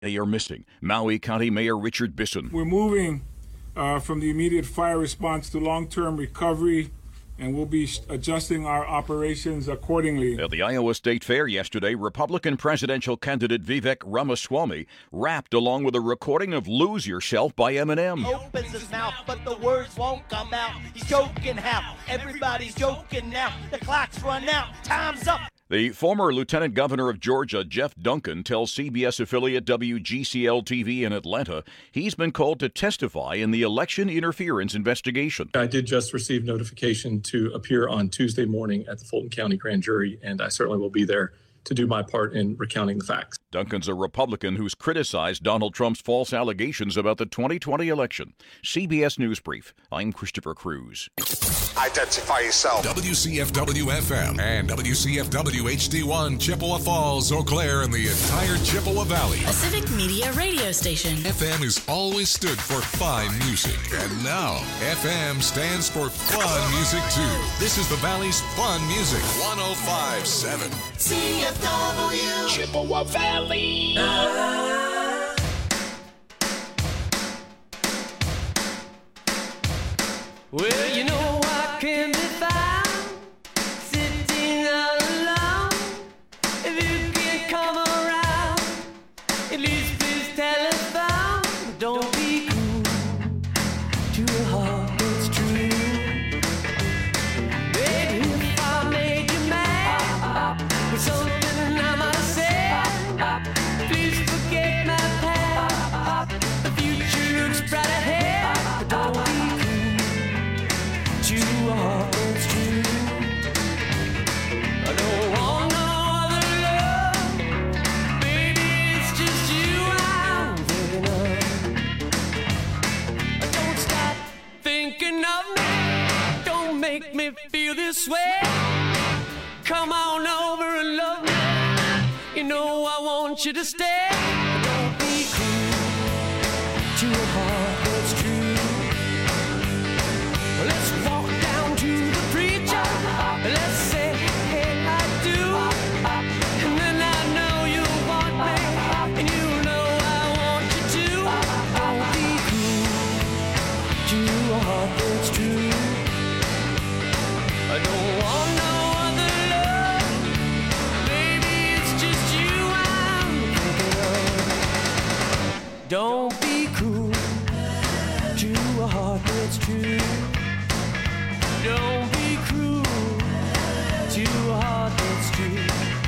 They are missing. Maui County Mayor Richard Bisson. We're moving from the immediate fire response to long-term recovery, and we'll be adjusting our operations accordingly. At the Iowa State Fair yesterday, Republican presidential candidate Vivek Ramaswamy rapped along with a recording of Lose Yourself by Eminem. Opens his mouth, but the words won't come out. He's joking how everybody's joking now. The clock's run out. Time's up. The former Lieutenant Governor of Georgia, Jeff Duncan, tells CBS affiliate WGCL-TV in Atlanta he's been called to testify in the election interference investigation. I did just receive notification to appear on Tuesday morning at the Fulton County Grand Jury, and I certainly will be there to do my part in recounting the facts. Duncan's a Republican who's criticized Donald Trump's false allegations about the 2020 election. CBS News Brief. I'm Christopher Cruz. Identify yourself. WCFW-FM and WCFW-HD1, Chippewa Falls, Eau Claire, and the entire Chippewa Valley. A civic media radio station. FM has always stood for fine music. And now, FM stands for fun music, too. This is the Valley's fun music. 105.7. CFW. Chippewa Valley. Well, you know I can be found sitting all alone. If you can't come around, at least please telephone. Don't be cruel to a heart that's true. Baby, if I made you mad with something I might say, please forget my past. The future looks bright ahead, but don't be to a heart that's true. I don't want no other love. Baby, it's just you I'm thinking of. Don't stop thinking of me. Don't make me feel this way. Come on over and love me. You know I want you to stay. Don't be cruel to a heart that's true. Let's walk down to the preacher. Let's say, hey, I do. And then I know you want me. And you know I want you to. Don't be cruel to a heart that's true. I don't want no other love. Baby, it's just you I'm thinking of. Don't be cruel to a heart that's true. Don't be cruel to a heart that's true.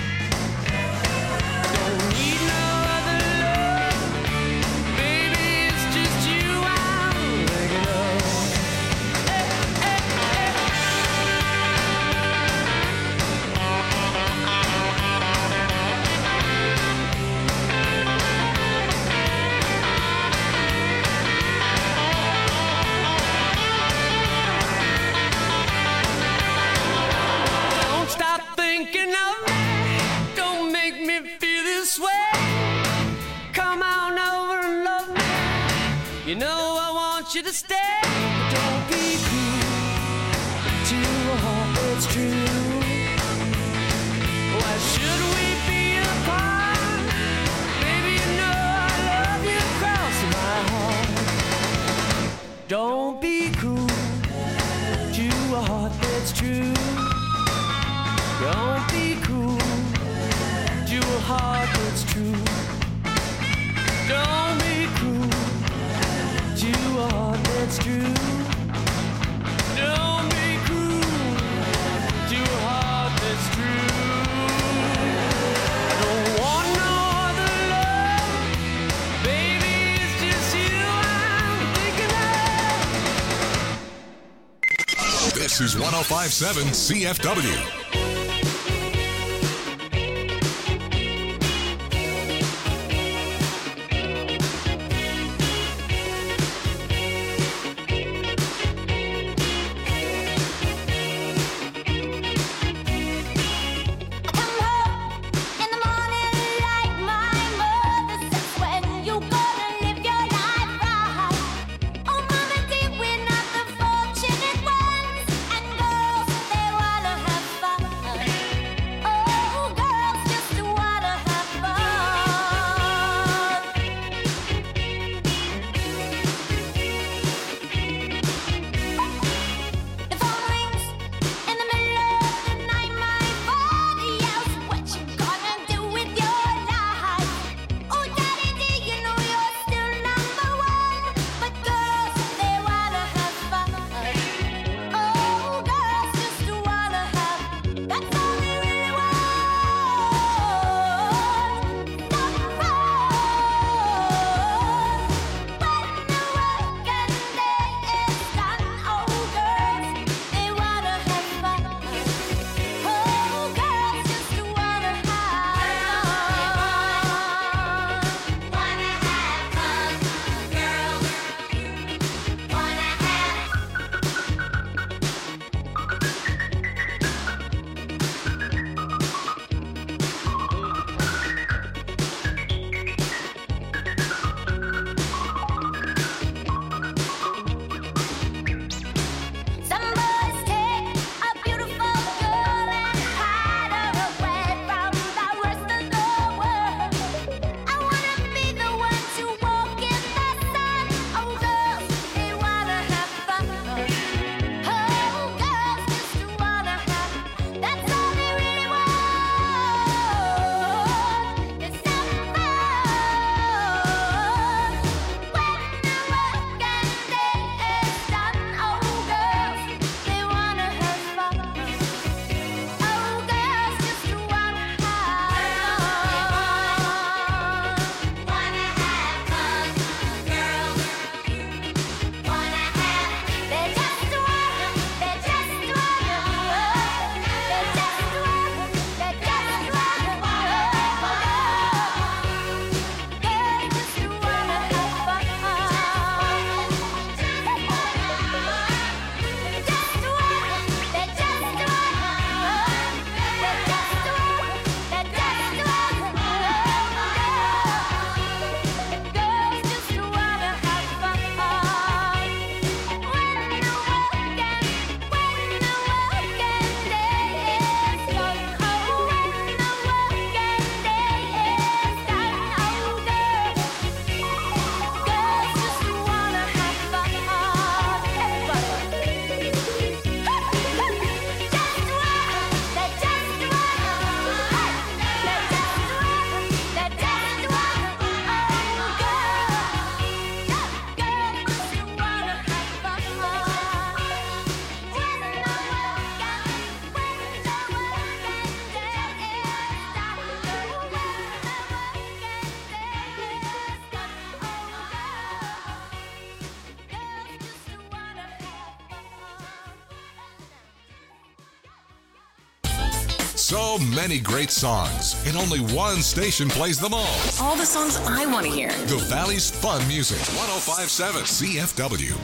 Don't need no other love. Baby, it's just you I'm thinking of. Thinking of me, don't make me feel this way. Come on over and love me. You know I want you to stay. Don't be cruel to a heart that's true. Why should we be apart? Baby, you know I love you across my heart. Don't be cruel to a heart that's true. Don't be cruel to a heart that's true. Don't be cruel to a heart that's true. Don't be cruel to a heart that's true. I don't want no other love. Baby, it's just you I'm thinking of. This is 105.7 CFW. So many great songs, and only one station plays them all. All the songs I want to hear. The Valley's Fun Music, 105.7 CFW.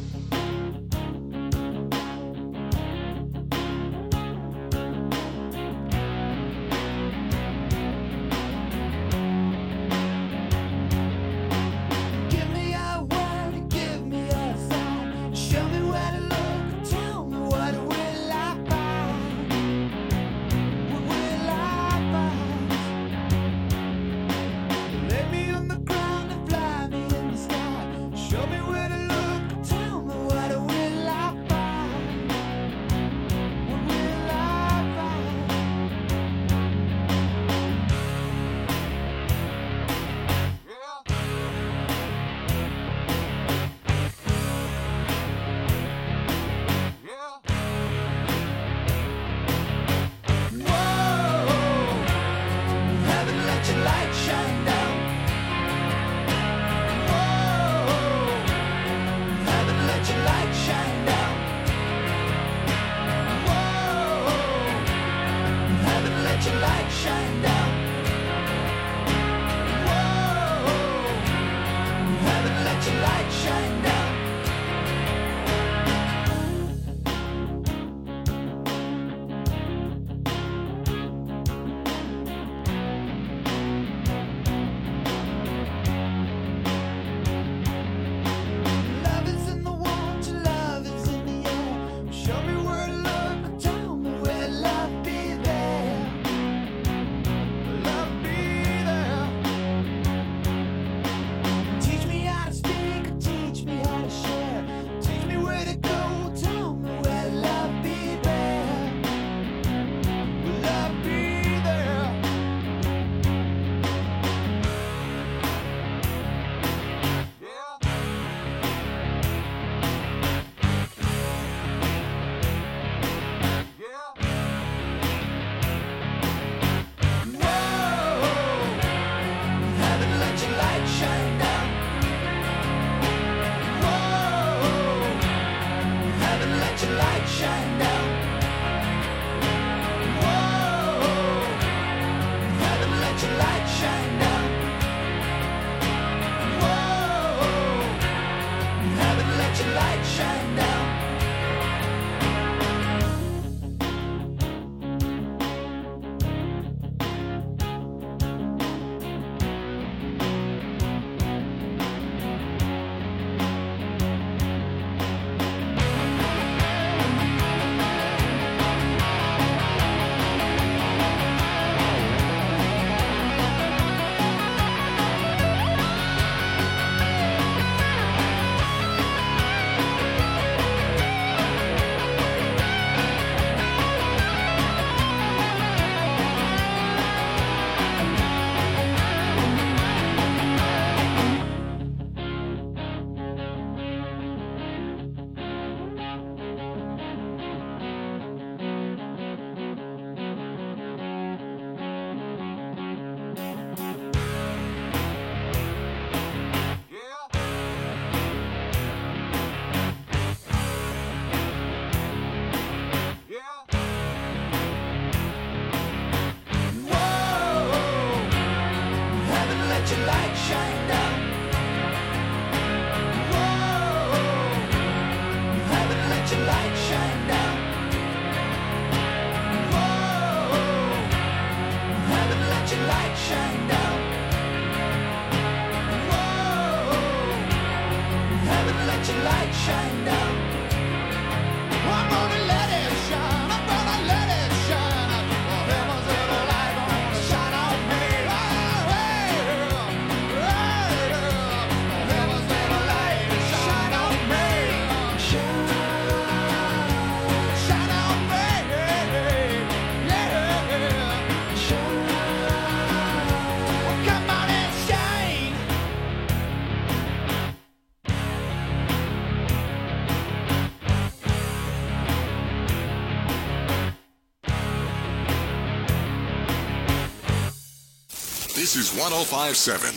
This is 105.7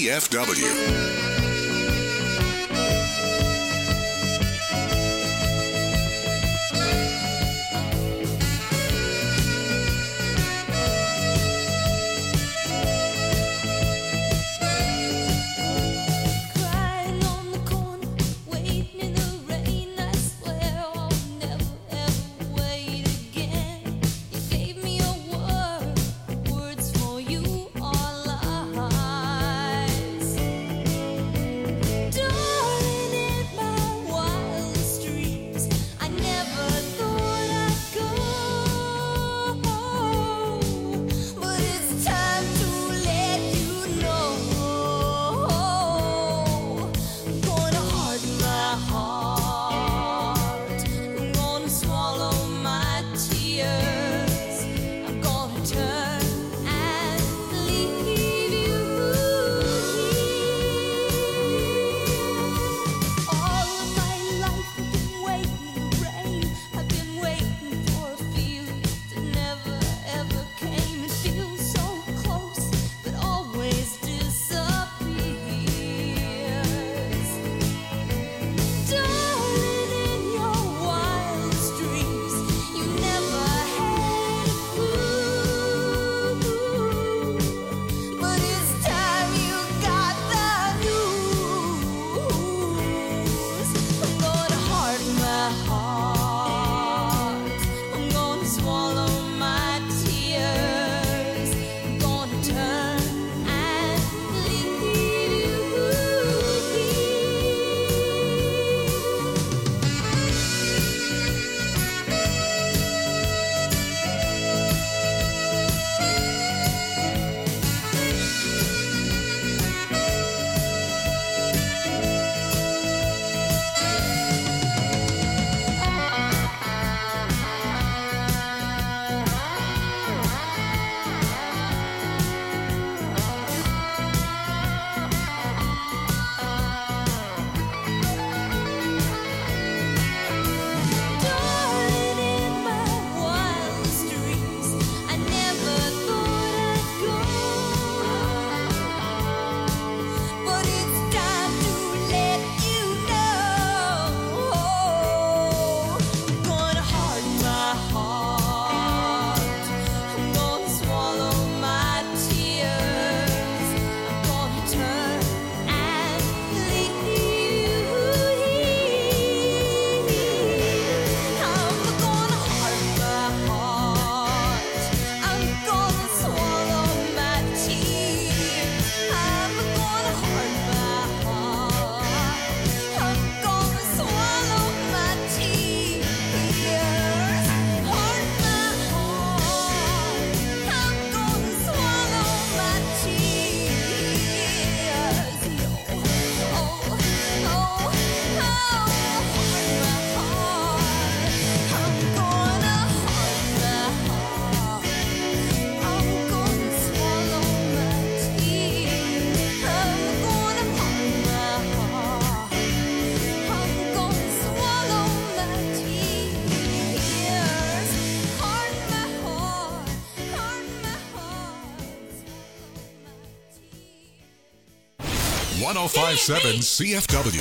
CFW. 105.7 CFW.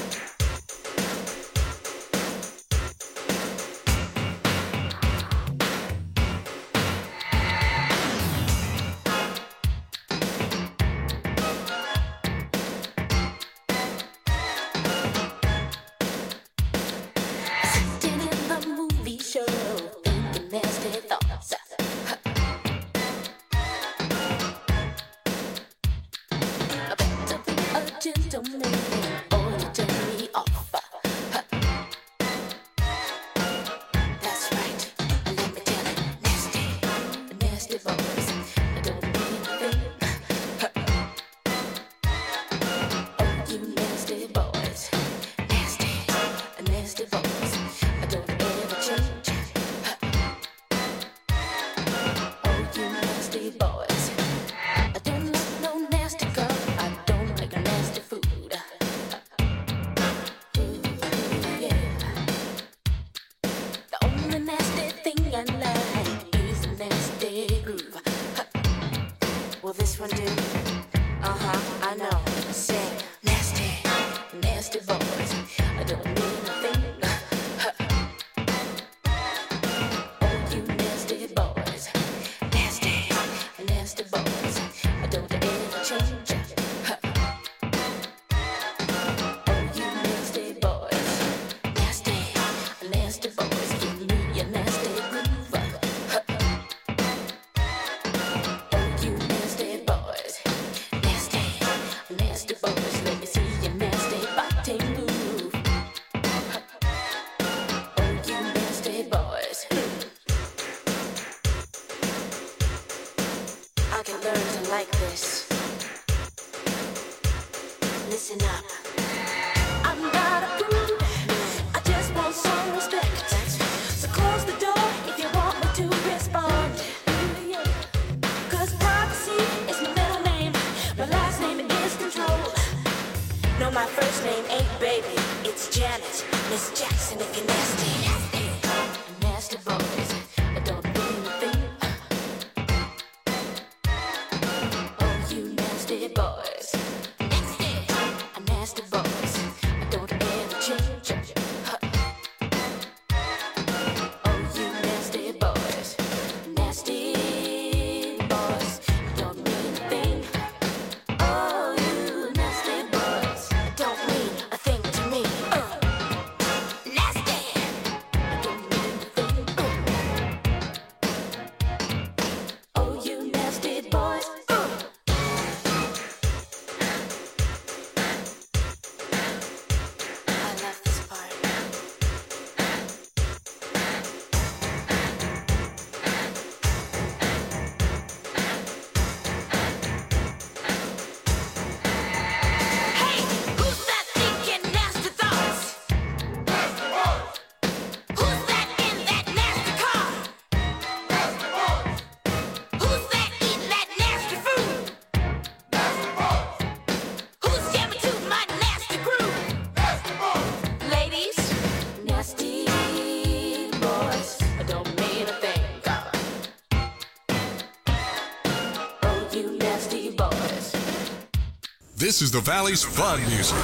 This is the Valley's Fun Music.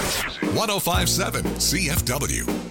105.7 CFW.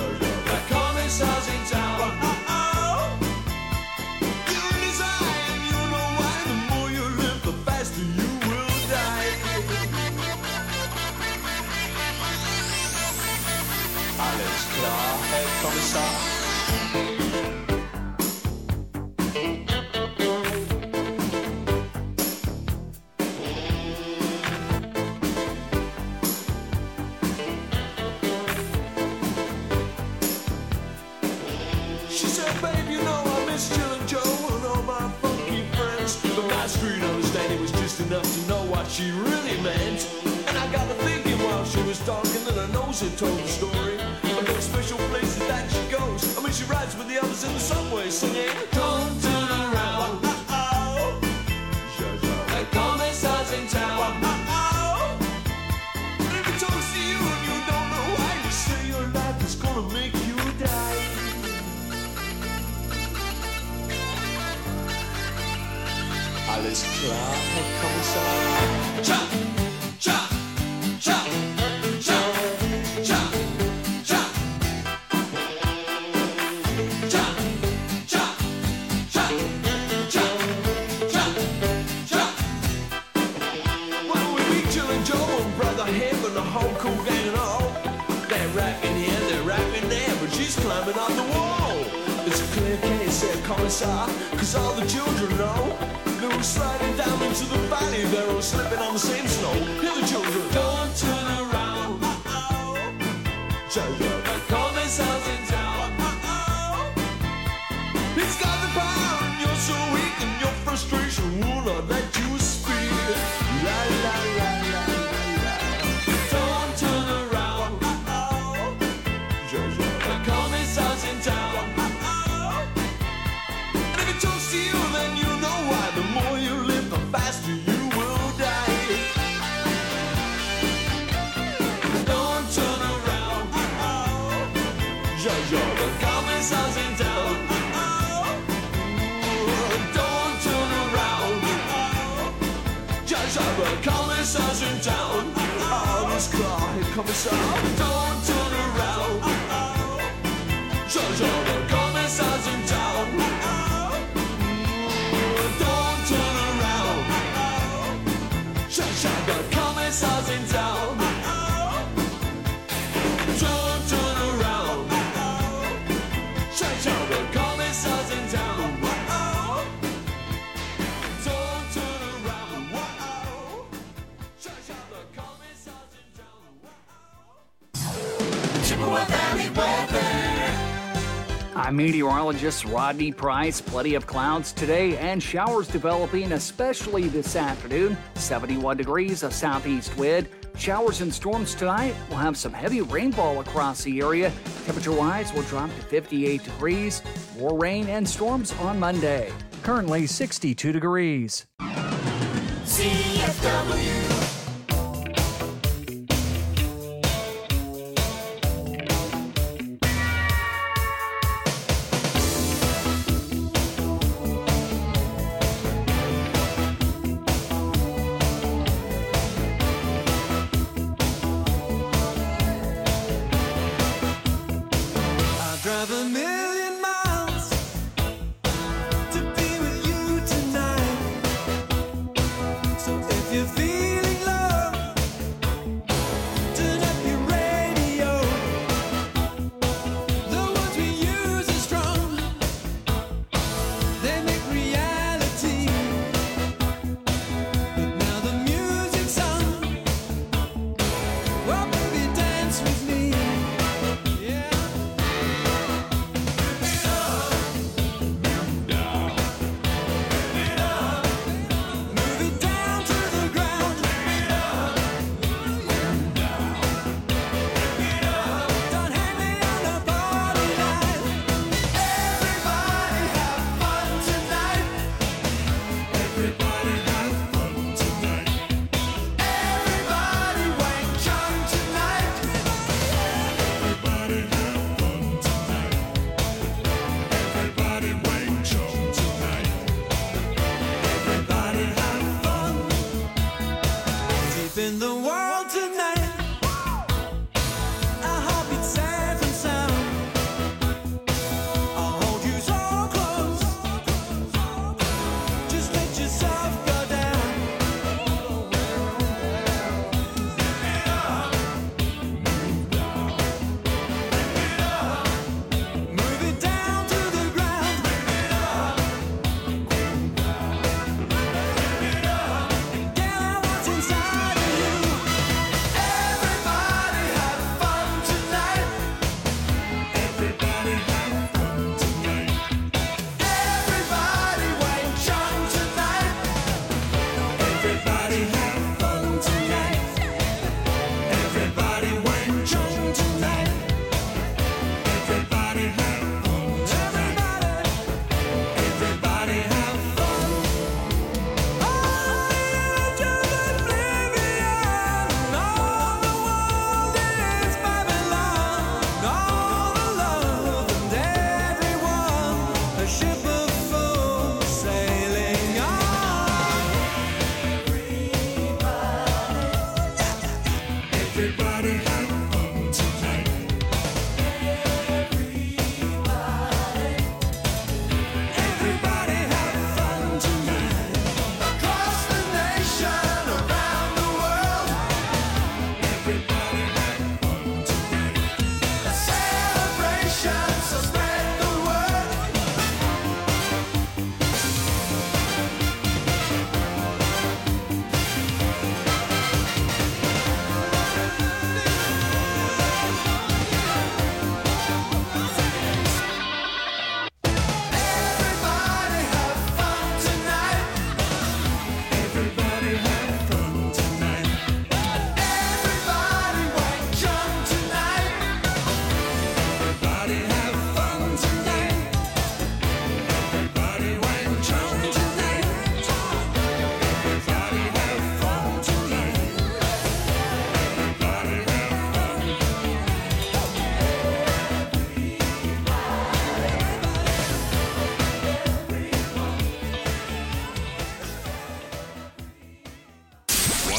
Commissar's in town. You design commissar. She said, babe, you know I miss Chillin' Joe and all my funky friends. But my street understanding was just enough to know what she really meant. And I got to thinking while she was talking that her nose had told the story of those special places that she goes. I mean, she rides with the others in the subway singing, don't turn around. The commissar's in town. And if he talks to you and you don't know why, you say your life is gonna make you die. Alles klar, Herr Kommissar. Cha, cha, cha, cha, cha, cha. Cha, cha, cha, cha, cha, cha. Well, we meet Chillin' Joe and Brother Hip and the whole cool gang and all. They're rapping here, they're rapping there, but she's climbing up the wall. It's a clear case, said Commissar, 'cause all the children know. They were sliding down into the valley, they're all slipping on the same snow. Hear the children, don't turn around. The commissar's in town. He's got the power and you're so weak, and your frustration will not let you speak. La la la la la la. Don't turn around. The commissar's in town. And if he talks to you, then you know why. The more you live, the faster you will die. Don't turn around. The commissar's in town. Don't turn around. The commissar's in town. Alles klar, Herr Kommissar. Don't turn around. The commissar's in town. Don't turn around. The commissar's in town. Don't turn around. The commissar's in town. Don't turn around. The commissar's in town. Chippewa Valley weather. I'm meteorologist Rodney Price. Plenty of clouds today and showers developing, especially this afternoon. 71 degrees, a southeast wind. Showers and storms tonight. We'll have some heavy rainfall across the area. Temperature-wise, we'll drop to 58 degrees. More rain and storms on Monday. Currently 62 degrees. CFW. Drive a million miles to be with you tonight. So if you're feeling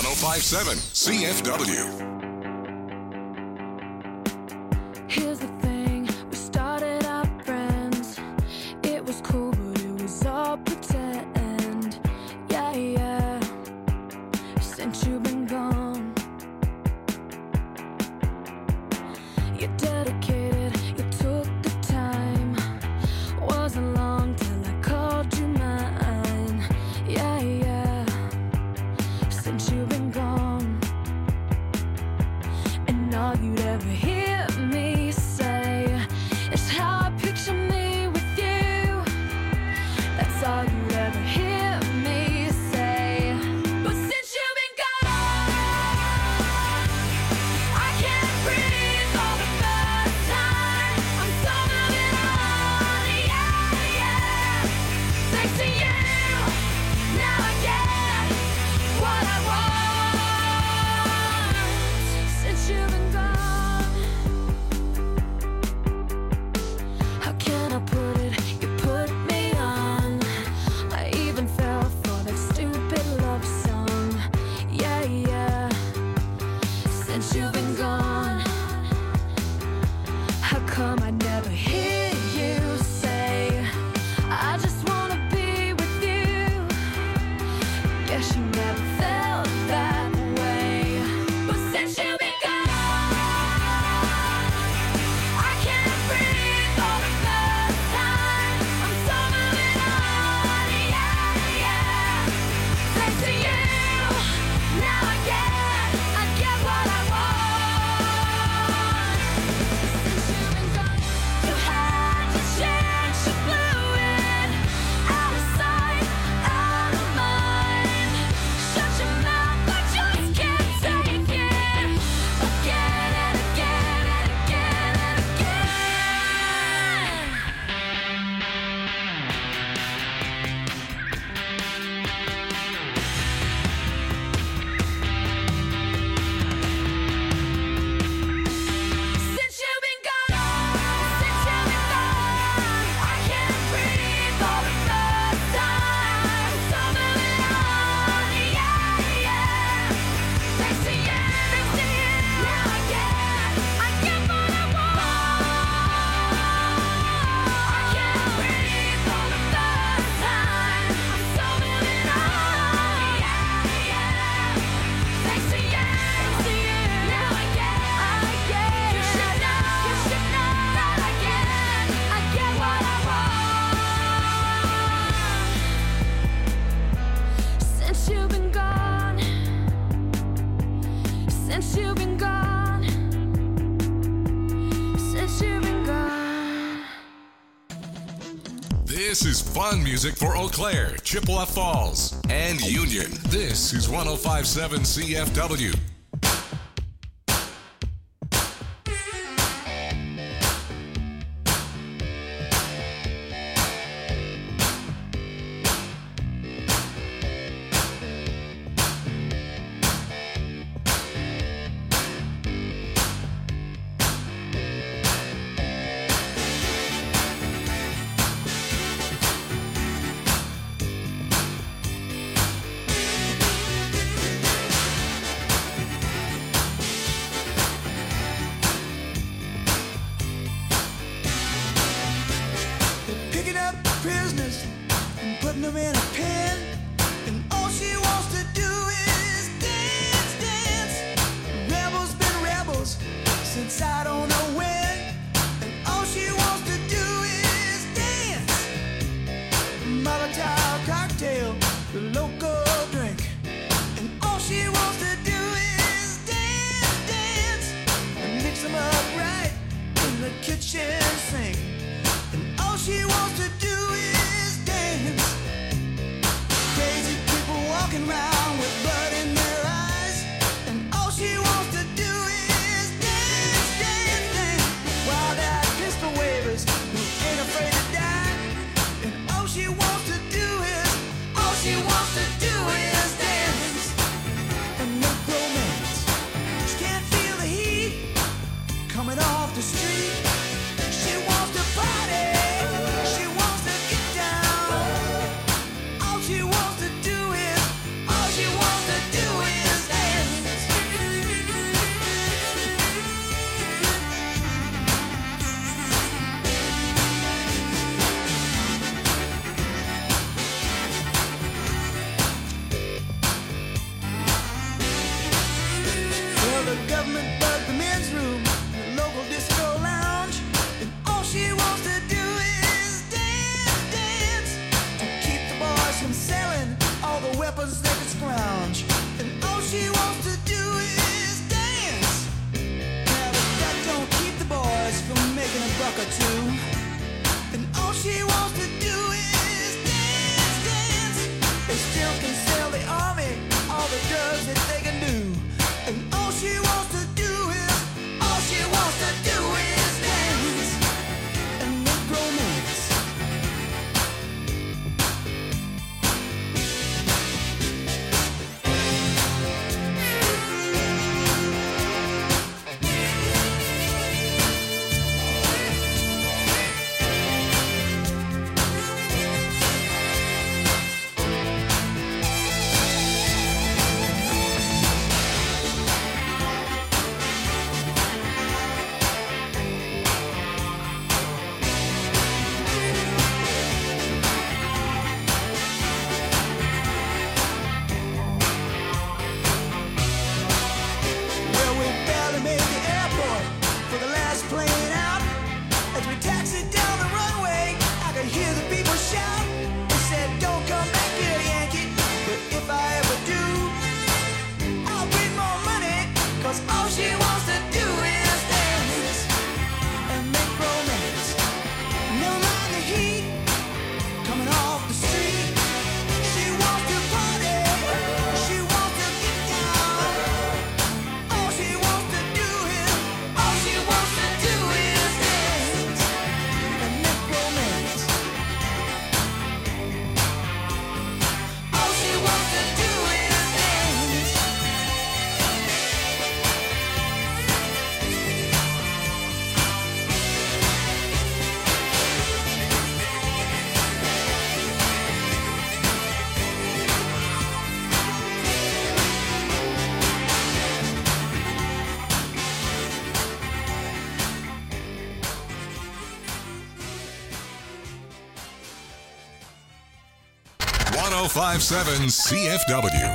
1057 CFW. Here's the thing, we started out friends. It was cool, but it was all pretend. Yeah, yeah. Since you've been gone, you're dedicated, you took the time. Wasn't long till I called you mine. Yeah, yeah. Since you've been gone, and all you'd ever hear me say is how I picture me with you. That's all you'd ever hear me say. But since you've been gone, I can't breathe for the first time. I'm so moving on, yeah, yeah. Thanks to you, now I get what I want. Since you've been gone, how can I put it? You put me on. I even fell for that stupid love song. Yeah, yeah. Since you've been gone, how come I never hear you say, I just wanna be with you? Guess you never felt that way. But since you've been gone, I can't breathe for the first time. I'm so moving on, yeah, yeah. Thanks to you, now I get what I want. Since you've been gone, you had your chance, you blew it. Out of sight, out of mind. Shut your mouth, I just can't take it. Again and again and again and again. Since you've been gone, I can't breathe for the first time. So moving on, yeah, yeah. Thanks to you, now I get what I want. I can't breathe for the first time. I'm so moving on, yeah, yeah. Thanks to you, now I get. You should know that I get what I want. Since you've been gone, since you've been gone, since you've been gone. This is fun music for Eau Claire, Chippewa Falls, and Union. This is 1057 CFW. Picking up prisoners and putting them in a pen, and all she wants to do is dance, dance. Rebels been rebels since I don't know when, and all she wants to do is dance. Molotov cocktail, the local drink, and all she wants to do is dance, dance, and mix them up right in the kitchen sink. And all she wants to do is dance. Crazy people walking around with blood in their eyes, and all she wants to do is dance, dance, dance. Wild-eyed pistol wavers who ain't afraid to die, and all she wants to do is dance. And no romance. She can't feel the heat coming off the street. She wants to party. She wants to get down. All she wants to do is dance. milk and sell the army all the drugs that they can do. And all she wants to do is dance and make romance. Well, we barely made the airport for the last plane out. As we taxied down the runway, I could hear the people shout. They said, "Don't come back here, Yankee." But if I ever do, I'll bring more money, 'cause all she wants to do is dance and make romance. Never mind the heat coming off the street. She wants to party, she wants to get down. All she wants to do is dance and make romance. All she wants to do is dance. .1057 CFW.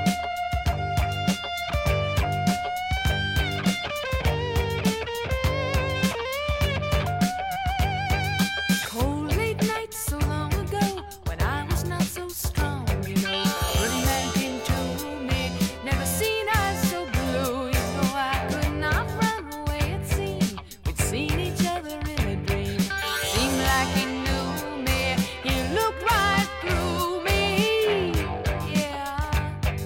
Cold late nights so long ago when I was not so strong, you know. Good man came to me, never seen eyes so blue. You know I could not run away, it seemed. We'd seen each other in a dream. Seemed like he knew me, he looked right through me. Yeah.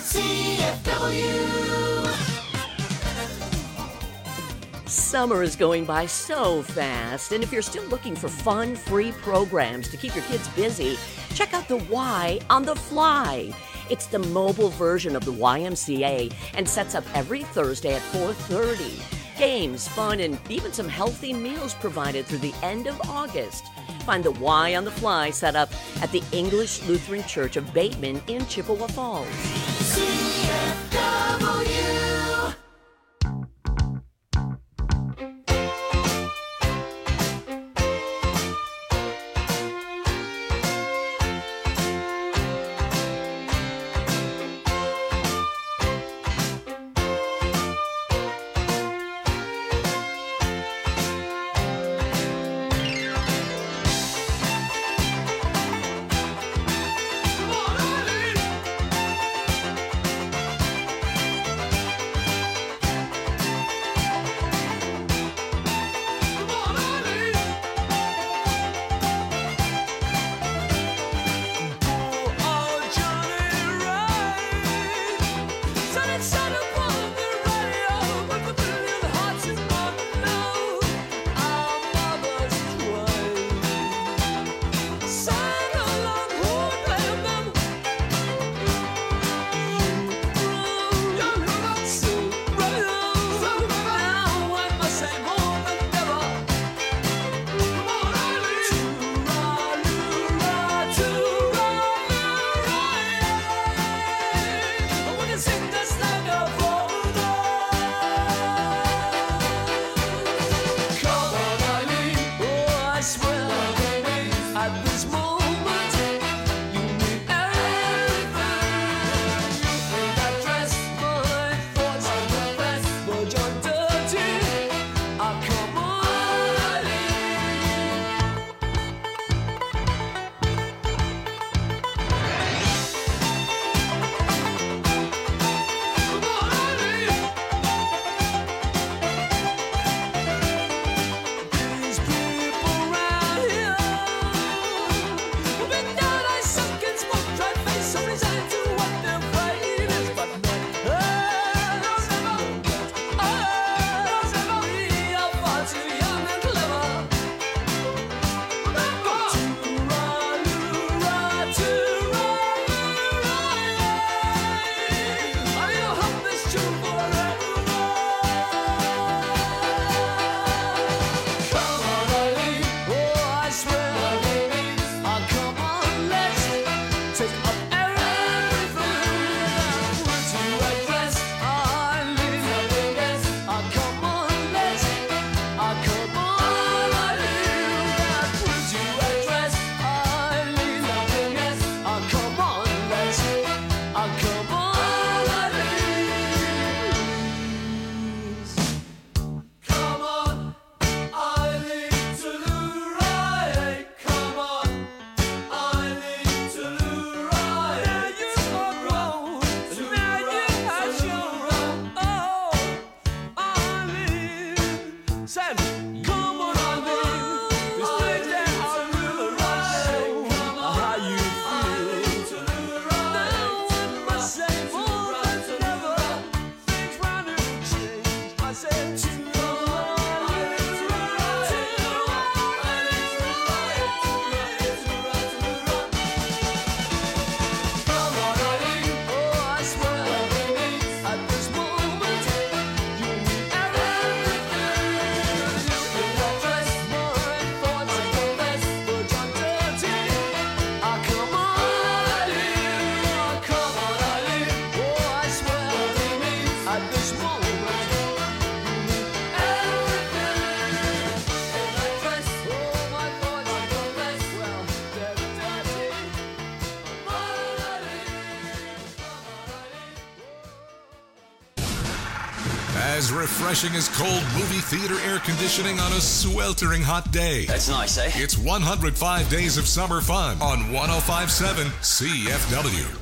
CFW. Summer is going by so fast, and if you're still looking for fun, free programs to keep your kids busy, check out the Y on the Fly. It's the mobile version of the YMCA and sets up every Thursday at 4:30. Games, fun, and even some healthy meals provided through the end of August. Find the Y on the Fly set up at the English Lutheran Church of Bateman in Chippewa Falls. CFW. As refreshing as cold movie theater air conditioning on a sweltering hot day. That's nice, eh? It's 105 days of summer fun on 105.7 CFW.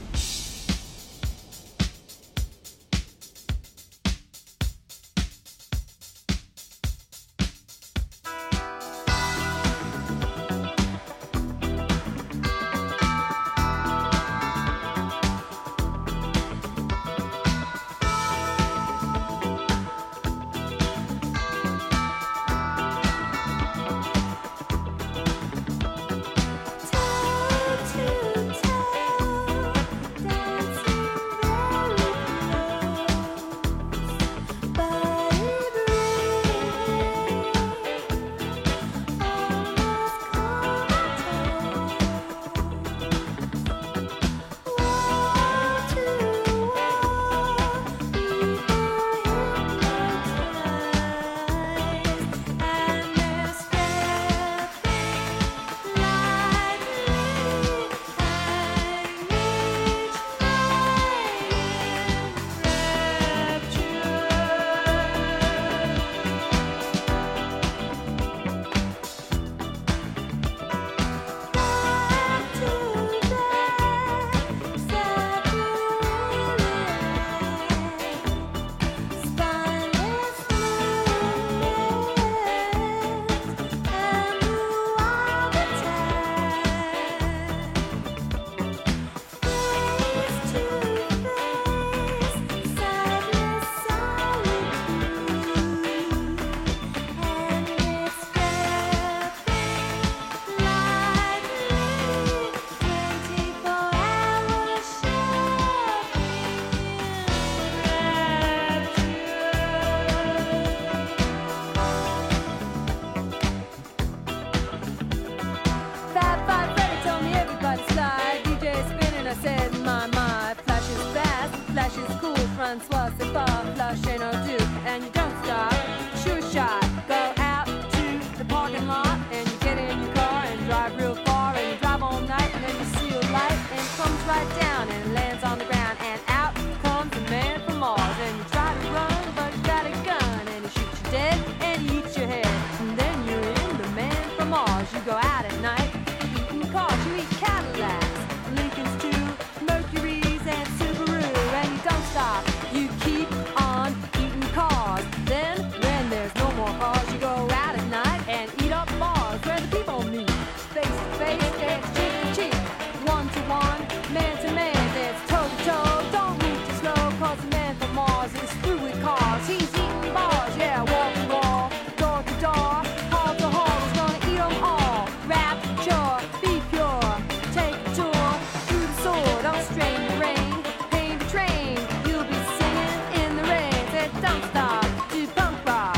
run, swass, and far, flush, ain't no do, and you don't stop. Sure shot, go out to the parking lot, and you get in your car and drive real far, and you drive all night, and then you see a light, and it comes right down and lands on the ground, and out comes the man from Mars, and you try to run, but you got a gun, and he shoots you dead, and he eats your head, and then you're in the man from Mars. You go out at night, eating cars, you eat Cadillacs, Lincolns too, Mercuries and Subaru, and you don't stop. You keep on eating cars. Then, when there's no more cars, you go out at night and eat up bars where the people meet. Face to face, dance cheek to cheek, one to one, man to man, dance toe to toe. Don't move too slow, 'cause the man from Mars is through with cars. He's eating bars, yeah, wall to wall, door to door, hall to hall. He's gonna eat them all. Rapture, be pure, take a tour through the sword. Don't strain the rain, pain the train. You'll be singing in the rain. Said don't stop, do punk rock.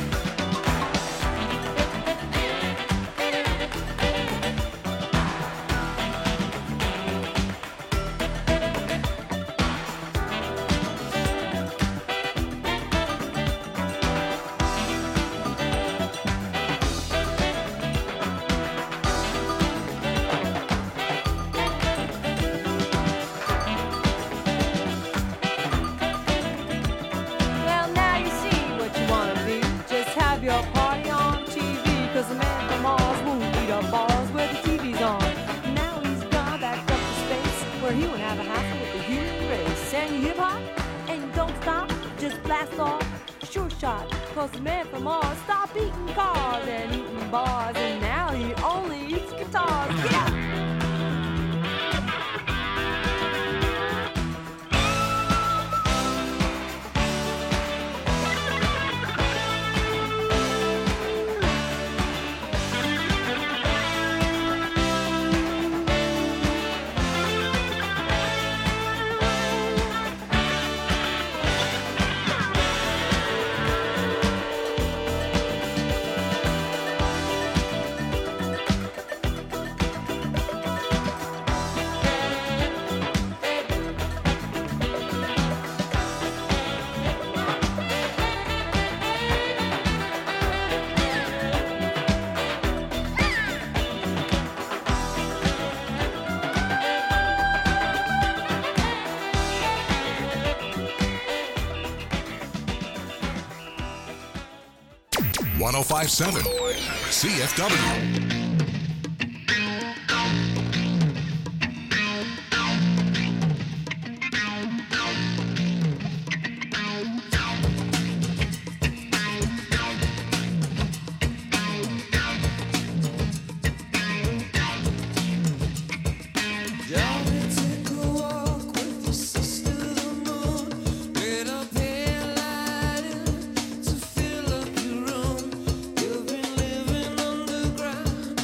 Well, now you see what you wanna be. Just have your party on TV, 'cause the man from Mars won't eat up bars where the TV's on. Now he's gone back up to space, where he won't have a hassle with the human race. And you hip hop, and you don't stop, just blast off, sure shot. 'Cause the man from Mars stopped eating cars and eating bars, and now he only eats guitars. Get up! .1057 CFW. To fill up your room, you've been living underground.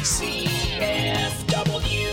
KCFW.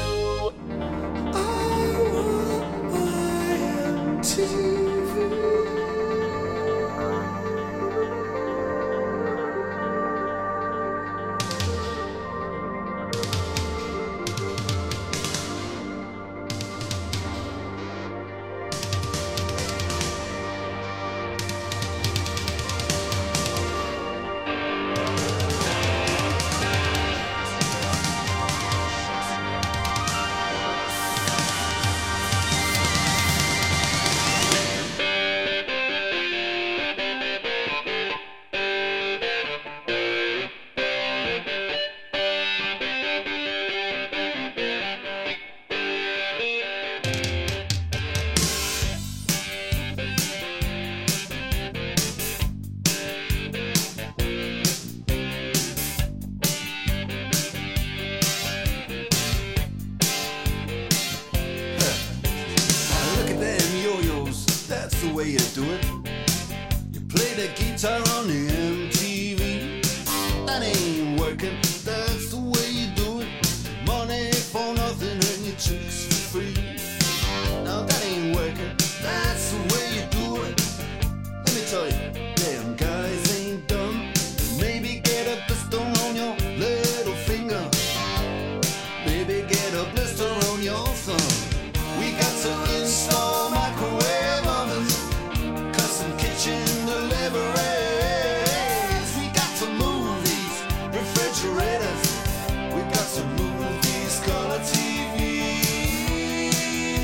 Look at them yo-yos, that's the way you do it. You play the guitar on the MTV. That ain't working, that's the way you do it. Money for nothing and your chicks for free. Now that ain't working, that's the way you do it. Let me tell you, damn guys ain't dumb. Maybe get a blister on your little finger. Maybe get a blister on your thumb. We got to install microwave ovens, custom kitchen deliveries. We got to move these refrigerators. We got to move these color TVs.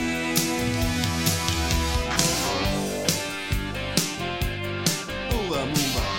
Move on, move on.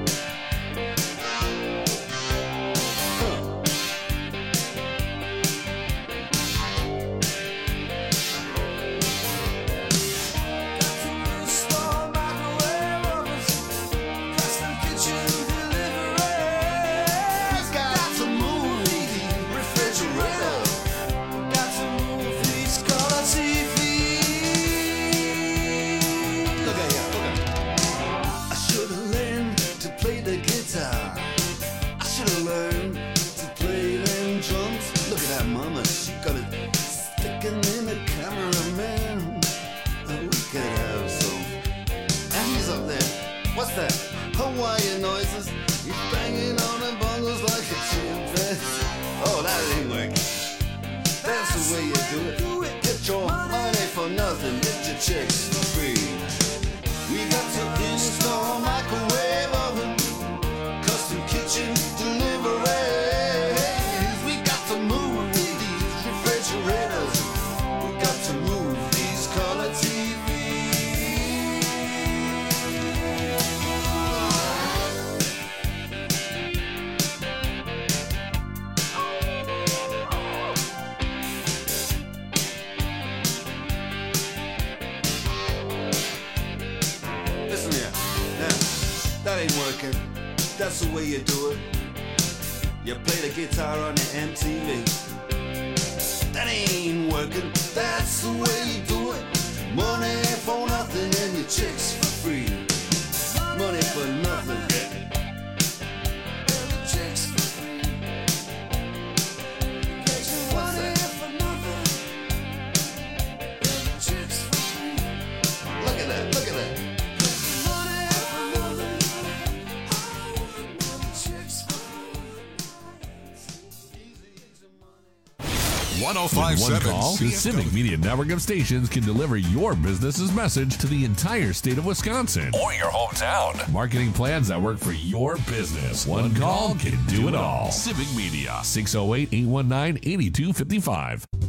Mama, she got it sticking in the cameraman. We could have some. And he's up there. What's that? Hawaiian noises. He's banging on the bongos like a chimpanzee. Oh, that ain't working. That's the way you do it. Get your money for nothing. Get your chicks for free. We got to install microwave oven, custom kitchen delivery. We got to move these refrigerators. We got to move these color Listen here, now, that ain't working. That's the way you do it. You play the guitar on the MTV. That ain't working. That's the way you do it. Money for nothing and your chicks for free. Money for nothing. And your chicks for free. What's that? And your chicks for free. Look at that, look at that. 1057 One call, the Civic Media Network of stations can deliver your business's message to the entire state of Wisconsin or your hometown. Marketing plans that work for your business. One call can do it all. Civic Media, 608-819-8255.